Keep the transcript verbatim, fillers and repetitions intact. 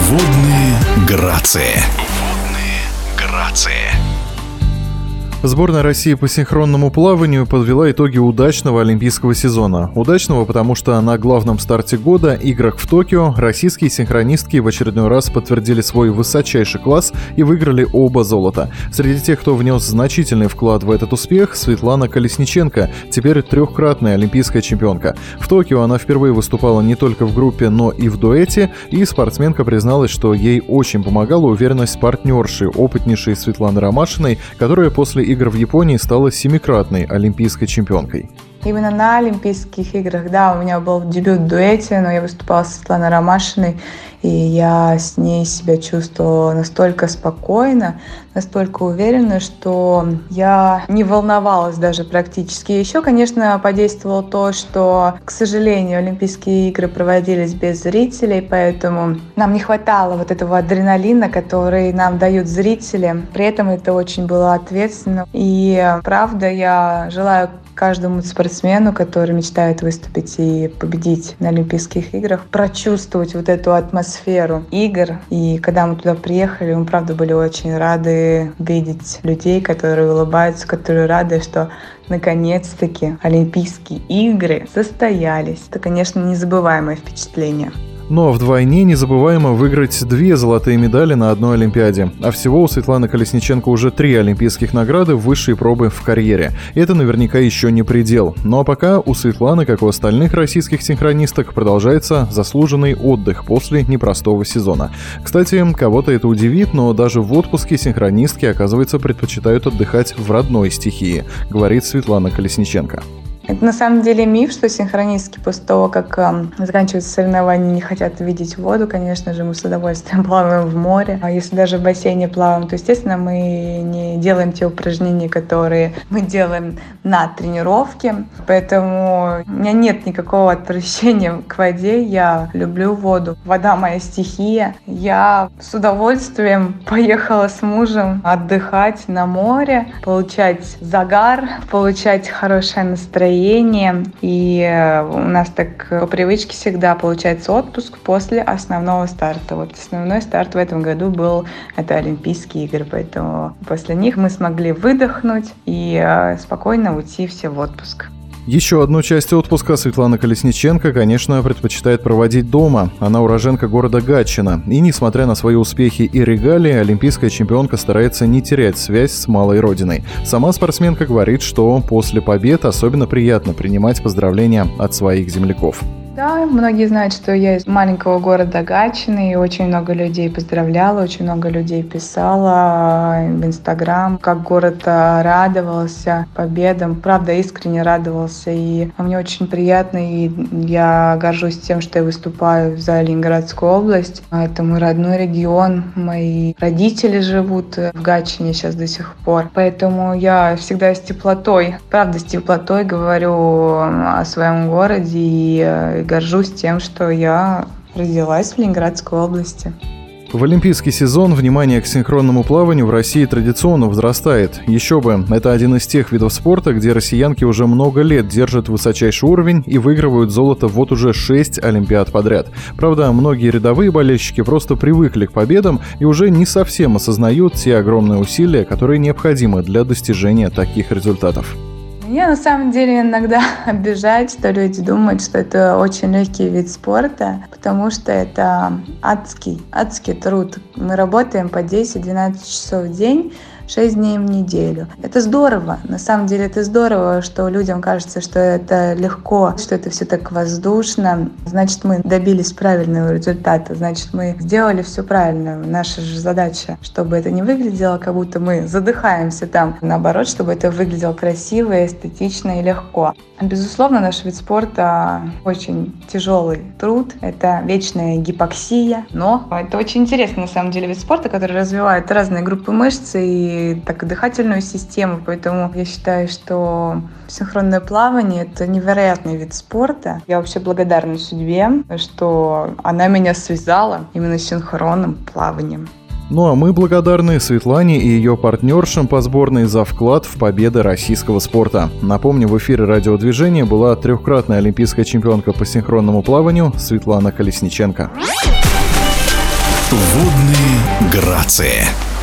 Водные грации. Водные грации. Сборная России по синхронному плаванию подвела итоги удачного олимпийского сезона. Удачного, потому что на главном старте года, играх в Токио, российские синхронистки в очередной раз подтвердили свой высочайший класс и выиграли оба золота. Среди тех, кто внес значительный вклад в этот успех, Светлана Колесниченко, теперь трехкратная олимпийская чемпионка. В Токио она впервые выступала не только в группе, но и в дуэте, и спортсменка призналась, что ей очень помогала уверенность партнерши, опытнейшей Светланы Ромашиной, которая после игр в Японии стала семикратной олимпийской чемпионкой. Именно на Олимпийских играх, да, у меня был дебют в дуэте, но я выступала с Светланой Ромашиной, и я с ней себя чувствовала настолько спокойно, настолько уверенно, что я не волновалась даже практически. Еще, конечно, подействовало то, что, к сожалению, Олимпийские игры проводились без зрителей, поэтому нам не хватало вот этого адреналина, который нам дают зрители. При этом это очень было ответственно. И правда, я желаю каждому спортсмену, который мечтает выступить и победить на Олимпийских играх, прочувствовать вот эту атмосферу игр. И когда мы туда приехали, мы, правда, были очень рады видеть людей, которые улыбаются, которые рады, что наконец-таки Олимпийские игры состоялись. Это, конечно, незабываемое впечатление. Но вдвойне незабываемо выиграть две золотые медали на одной Олимпиаде. А всего у Светланы Колесниченко уже три олимпийских награды в высшей пробы в карьере. Это наверняка еще не предел. Ну а пока у Светланы, как у остальных российских синхронисток, продолжается заслуженный отдых после непростого сезона. Кстати, кого-то это удивит, но даже в отпуске синхронистки, оказывается, предпочитают отдыхать в родной стихии, говорит Светлана Колесниченко. Это на самом деле миф, что синхронистки после того, как э, заканчиваются соревнования, не хотят видеть воду. Конечно же, мы с удовольствием плаваем в море. А если даже в бассейне плаваем, то, естественно, мы не делаем те упражнения, которые мы делаем на тренировке. Поэтому у меня нет никакого отвращения к воде. Я люблю воду. Вода моя стихия. Я с удовольствием поехала с мужем отдыхать на море, получать загар, получать хорошее настроение. И у нас так по привычке всегда получается отпуск после основного старта. Вот основной старт в этом году был это Олимпийские игры, поэтому после них мы смогли выдохнуть и спокойно уйти все в отпуск. Еще одну часть отпуска Светлана Колесниченко, конечно, предпочитает проводить дома. Она уроженка города Гатчина. И, несмотря на свои успехи и регалии, олимпийская чемпионка старается не терять связь с малой родиной. Сама спортсменка говорит, что после побед особенно приятно принимать поздравления от своих земляков. Да, многие знают, что я из маленького города Гатчины, и очень много людей поздравляла, очень много людей писала в Инстаграм, как город радовался победам, правда, искренне радовался, и мне очень приятно, и я горжусь тем, что я выступаю за Ленинградскую область. Это мой родной регион, мои родители живут в Гатчине сейчас до сих пор, поэтому я всегда с теплотой, правда, с теплотой говорю о своем городе и горжусь тем, что я родилась в Ленинградской области. В олимпийский сезон внимание к синхронному плаванию в России традиционно возрастает. Еще бы, это один из тех видов спорта, где россиянки уже много лет держат высочайший уровень и выигрывают золото вот уже шесть олимпиад подряд. Правда, многие рядовые болельщики просто привыкли к победам и уже не совсем осознают те огромные усилия, которые необходимы для достижения таких результатов. Меня на самом деле иногда обижает, что люди думают, что это очень легкий вид спорта, потому что это адский, адский труд. Мы работаем по десять-двенадцать часов в день, шесть дней в неделю. Это здорово. На самом деле это здорово, что людям кажется, что это легко, что это все так воздушно. Значит, мы добились правильного результата. Значит, мы сделали все правильно. Наша же задача, чтобы это не выглядело, как будто мы задыхаемся там. Наоборот, чтобы это выглядело красиво, эстетично и легко. Безусловно, наш вид спорта очень тяжелый труд. Это вечная гипоксия. Но это очень интересный, на самом деле, вид спорта, который развивает разные группы мышц и так и дыхательную систему, поэтому я считаю, что синхронное плавание — это невероятный вид спорта. Я вообще благодарна судьбе, что она меня связала именно с синхронным плаванием. Ну а мы благодарны Светлане и ее партнершам по сборной за вклад в победы российского спорта. Напомню, в эфире радиодвижения была трехкратная олимпийская чемпионка по синхронному плаванию Светлана Колесниченко. Водные грации.